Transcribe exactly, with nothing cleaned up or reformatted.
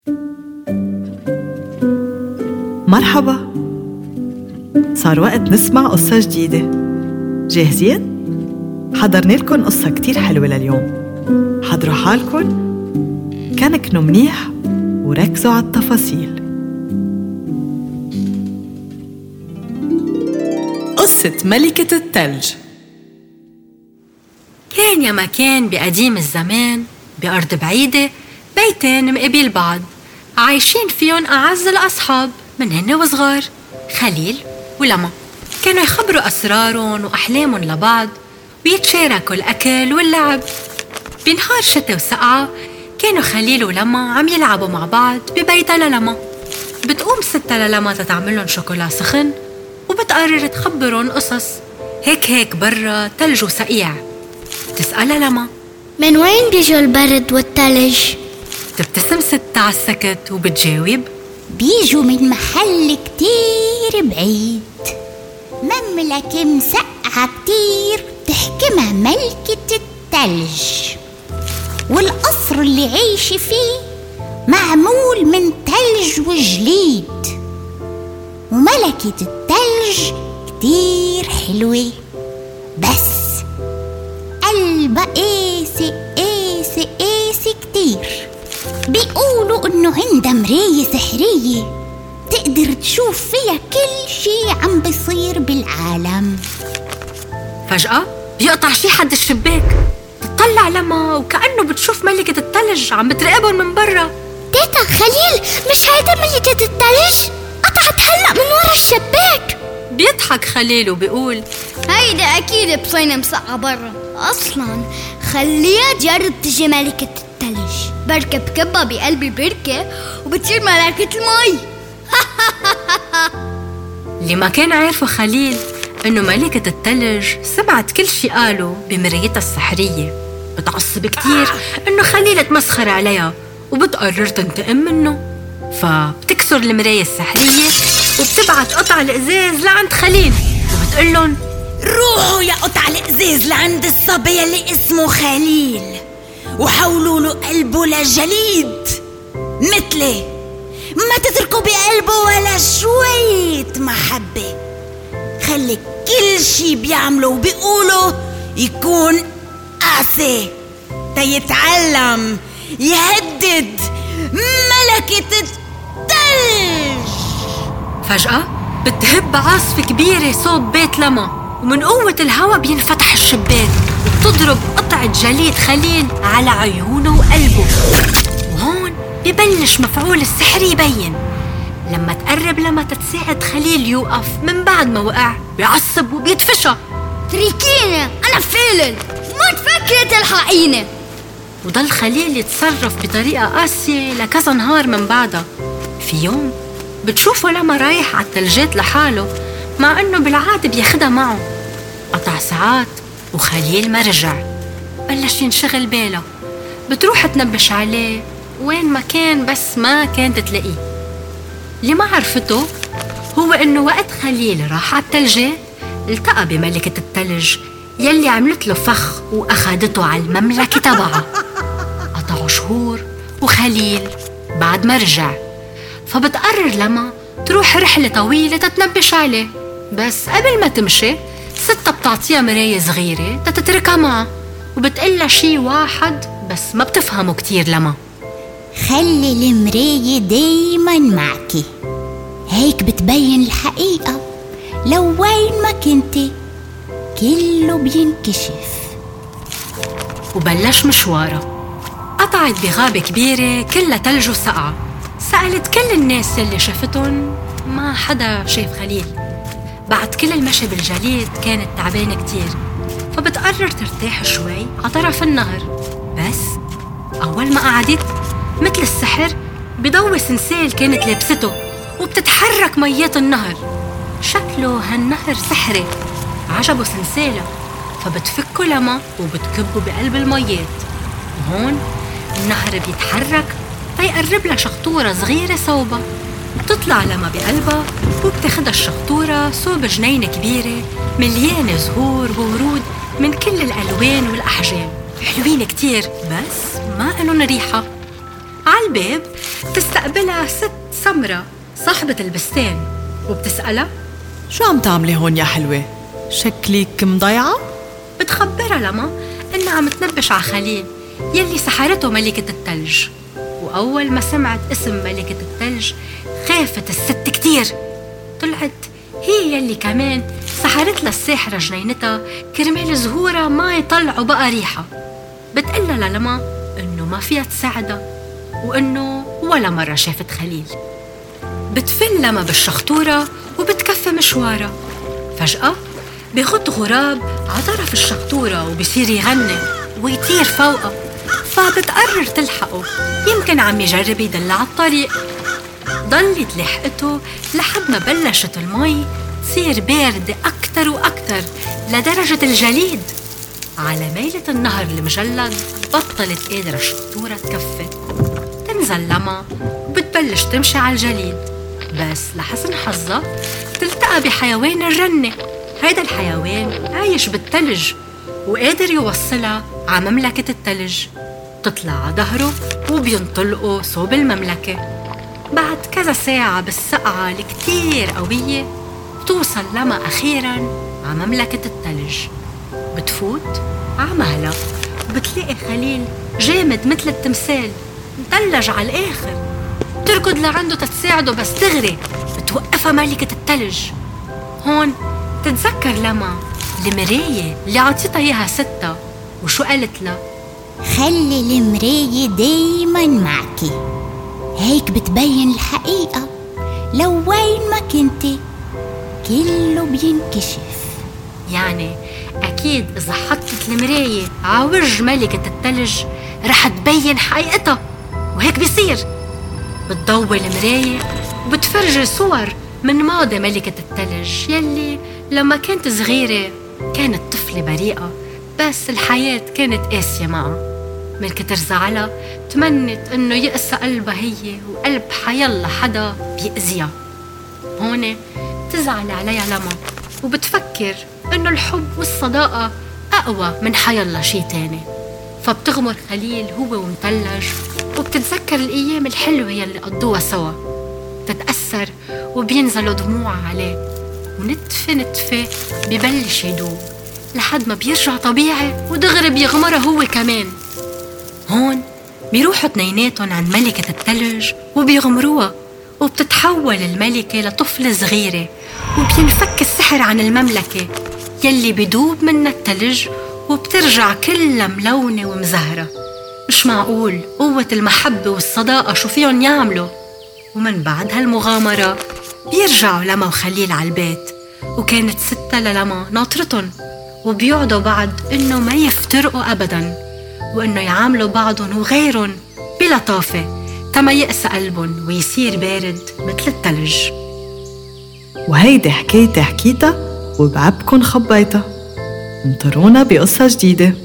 مرحبا، صار وقت نسمع قصة جديدة. جاهزين؟ حضرنا لكم قصة كتير حلوة لليوم. حضروا حالكم، كنكنوا منيح وركزوا على التفاصيل. قصة ملكة التلج. كان يا ما كان بقديم الزمان بأرض بعيدة بيتين مقابل بعض، عايشين فيهم أعز الأصحاب من هن وصغار، خليل ولما. كانوا يخبروا أسرارهم وأحلامهم لبعض ويتشاركوا الأكل واللعب. بنهار شتاء وسقعة كانوا خليل ولما عم يلعبوا مع بعض ببيتها للما. بتقوم ستة للما تتعملهم شوكولا سخن وبتقرر تخبرهم قصص. هيك هيك برا تلج وسقيع. تسألها لما: من وين بيجوا البرد والتلج؟ تبتسم ستة على السكت وبتجاوب: بيجوا من محل كتير بعيد، مملكة مسقعة كتير تحكمها ملكة التلج، والقصر اللي عايش فيه معمول من تلج وجليد، وملكة التلج كتير حلوة بس قلبها قاسي قاسي قاسي كتير. بيقولوا انه عندها مراية سحرية تقدر تشوف فيها كل شي عم بيصير بالعالم. فجأة بيقطع شي حد الشباك، بتطلع لما وكأنه بتشوف ملكة التلج عم بتراقبهم من برا. تيتا خليل، مش هيدا ملكة التلج؟ قطعت هلأ من ورا الشباك. بيضحك خليل وبيقول: هيدا أكيد بصينة مسقعة برا. أصلاً خليها تجرب تجي ملكة التلج، بركة بكبها بقلب البركة وبتصير ملكة المي. اللي ما كان عارفه خليل إنه ملكة التلج سمعت كل شي قاله بمرايتها السحرية. بتعصب كتير إنه خليل تمسخر عليها وبتقرر تنتقم منه، فبتكسر المراية السحرية وبتبعت قطع الإزاز لعند خليل وبتقلن: روحوا يا قطع الإزاز لعند الصبي اللي اسمه خليل وحولوا له قلبه لجليد مثلي، ما تتركوا بقلبه ولا شوية محبة. خلي كل شي بيعمله وبيقوله يكون قاسي تيتعلم يهدد ملكة التلج. فجأة بتهب عاصفة كبيرة صوب بيت لما، ومن قوة الهواء بينفتح الشباك وبتضرب قطعة جليد خليل على عيونه وقلبه. وهون ببلش مفعول السحر يبين. لما تقرب لما تتساعد خليل يوقف من بعد ما وقع بيعصب وبيتفشى: تركيني أنا فيلن، ما تفكري تلحقيني. وضل خليل يتصرف بطريقة قاسية لكذا نهار من بعدها. في يوم بتشوفه لما رايح على التلجات لحاله، مع أنه بالعادة بياخدها معه. قطع ساعات وخليل ما رجع. بلش ينشغل باله، بتروح تنبش عليه وين ما كان بس ما كانت تلاقيه. اللي ما عرفته هو أنه وقت خليل راح على التلجات التقى بملكة التلج يلي عملت له فخ وأخدته على المملكة تبعها. قطعوا شهور وخليل بعد ما رجع، فبتقرر لما تروح رحلة طويلة تتنبش عليه. بس قبل ما تمشي ستة بتعطيها مراية صغيرة تتتركها معها وبتقلها شي واحد بس ما بتفهمه كتير لما: خلي المراية دايما معكي، هيك بتبين الحقيقة. لو وين ما كنتي كله بينكشف. وبلش مشواره. قطعت بغابة كبيرة كلها تلج وسقعة. سألت كل الناس يلي شافتهم، ما حدا شاف خليل. بعد كل المشي بالجليد كانت تعبانة كتير، فبتقرر ترتاح شوي على طرف النهر. بس أول ما قعدت مثل السحر بضوي سنسال كانت لابسته وبتتحرك ميات النهر. شكله هالنهر سحري، عجبه سنساله، فبتفكه لما وبتكبه بقلب الميات. وهون النهر بيتحرك فيقرب لها شخطورة صغيرة صوبة، بتطلع لما بقلبها وبتاخدها الشخطورة صوب جنينة كبيرة مليانة زهور وورود من كل الألوان والأحجام، حلوين كتير بس ما إلن ريحة. على الباب بتستقبلها ست سمرة صاحبة البستان، وبتسألها شو عم تعملي هون يا حلوة؟ شكلك مضيعة؟ بتخبرها لما إنها عم تنبش على خليل يلي سحرته ملكة التلج. وأول ما سمعت اسم ملكة التلج خافت الست كتير. طلعت هي يلي كمان سحرت لها الساحرة جنينتها كرمال زهورها ما يطلعوا بقى ريحة. بتقلها لما إنه ما فيها تساعدها وإنه ولا مرة شافت خليل. بتفل لما بالشخطورة وبتكفي مشوارها. فجأة بيخط غراب على طرف الشخطورة وبيصير يغني ويطير فوقها، فبتقرر تلحقه، يمكن عم يجرب يدلع الطريق. ضلت لحقته لحد ما بلشت المي تصير باردة أكتر وأكتر لدرجة الجليد. على ميلة النهر المجلد بطلت قادرة الشطورة تكفي. تنزل لما وبتبلش تمشي على الجليد، بس لحسن حظها تلتقى بحيوان الرنة. هيدا الحيوان عايش بالتلج وقادر يوصلها على مملكة التلج. تطلع على ظهره وبينطلقوا صوب المملكة. بعد كذا ساعة بالسقعة الكتير قوية بتوصل لما أخيراً على مملكة التلج. بتفوت على مهلة وبتلاقي خليل جامد مثل التمثال متلج على الآخر. تركض لعنده تتساعده بس تغري بتوقفها ملكة التلج. هون تتذكر لما المراية اللي عطيتها إياها ستة، وشو قالت لها؟ خلي المراية دايما معكي، هيك بتبين الحقيقة. لو وين ما كنتي كله بينكشف. يعني أكيد إذا حطت المراية على وجه ملكة التلج رح تبين حقيقتها، وهيك بيصير. بتضوي المراية وبتفرجي صور من ماضي ملكة التلج يلي لما كانت صغيرة كانت طفلة بريئة، بس الحياة كانت قاسية معها. من كتر زعلها تمنت إنه يقسى قلبها هي وقلب حيالله حدا بيأذيها. هون تزعل عليها لما وبتفكر إنه الحب والصداقة أقوى من حيالله شي تاني. فبتغمر خليل هو ومتلج وبتتذكر الأيام الحلوة يلي قضوها سوا. تتأثر وبينزلوا دموع عليه، ونتفة نتفة ببلش يدوب لحد ما بيرجع طبيعي ودغري بيغمرها هو كمان. هون بيروحوا اثنيناتهم عند ملكة التلج وبيغمروها، وبتتحول الملكة لطفلة صغيرة وبينفك السحر عن المملكة يلي بيدوب منها التلج وبترجع كلها ملونة ومزهرة. مش معقول قوة المحبة والصداقة شو فيهم يعملوا. ومن بعد هالمغامرة بيرجعوا لما وخليل على البيت، وكانت ستة للما ناطرتهم، وبيوعدوا بعض إنه ما يفترقوا أبداً، وإنه يعاملوا بعضهم وغيرهم بلطافة تما يقسى قلبهم ويصير بارد مثل التلج. وهيدي حكايتي حكيتها وبعبكن خبيتها. انطرونا بقصة جديدة.